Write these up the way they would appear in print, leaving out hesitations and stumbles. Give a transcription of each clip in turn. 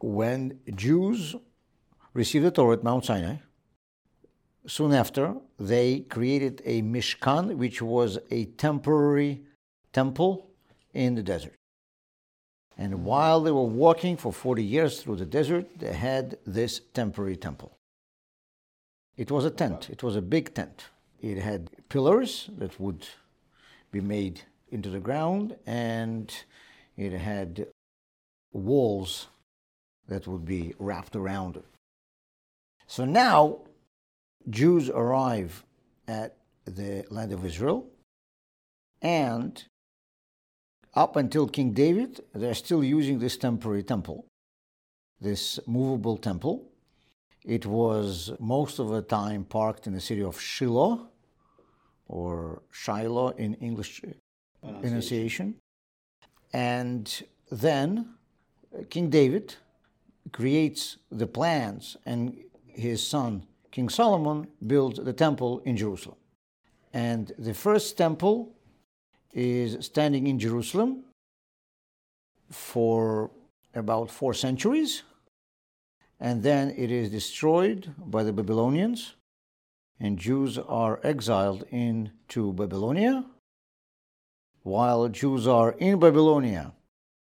when Jews received the Torah at Mount Sinai, soon after, they created a Mishkan, which was a temporary temple in the desert. And while they were walking for 40 years through the desert, they had this temporary temple. It was a tent. It was a big tent. It had pillars that would be made into the ground, and it had walls that would be wrapped around it. So now, Jews arrive at the land of Israel, and up until King David, they're still using this temporary temple, this movable temple. It was most of the time parked in the city of Shiloh, or Shiloh in English pronunciation. And then King David creates the plans, and his son, King Solomon, builds the temple in Jerusalem. And the first temple is standing in Jerusalem for about 4 centuries, and then it is destroyed by the Babylonians, and Jews are exiled into Babylonia. While Jews are in Babylonia,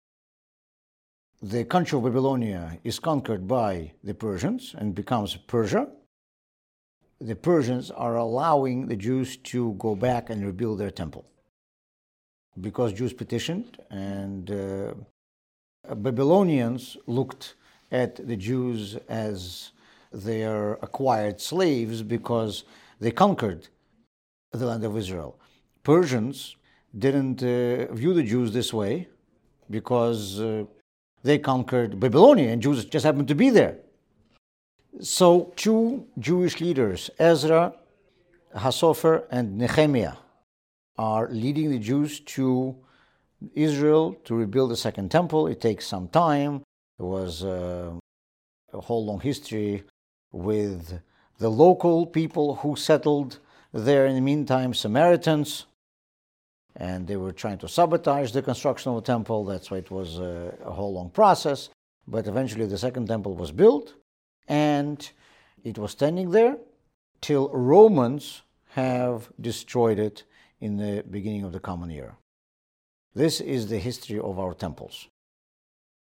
the country of Babylonia is conquered by the Persians and becomes Persia. The Persians are allowing the Jews to go back and rebuild their temple, because Jews petitioned, and Babylonians looked at the Jews as their acquired slaves because they conquered the land of Israel. Persians didn't view the Jews this way because they conquered Babylonia and Jews just happened to be there. So 2 Jewish leaders, Ezra, Hasofer, and Nehemiah, are leading the Jews to Israel to rebuild the second temple. It takes some time. There was a whole long history with the local people who settled there in the meantime, Samaritans, and they were trying to sabotage the construction of the temple. That's why it was a whole long process. But eventually the second temple was built, and it was standing there till Romans have destroyed it in the beginning of the Common Era. This is the history of our temples.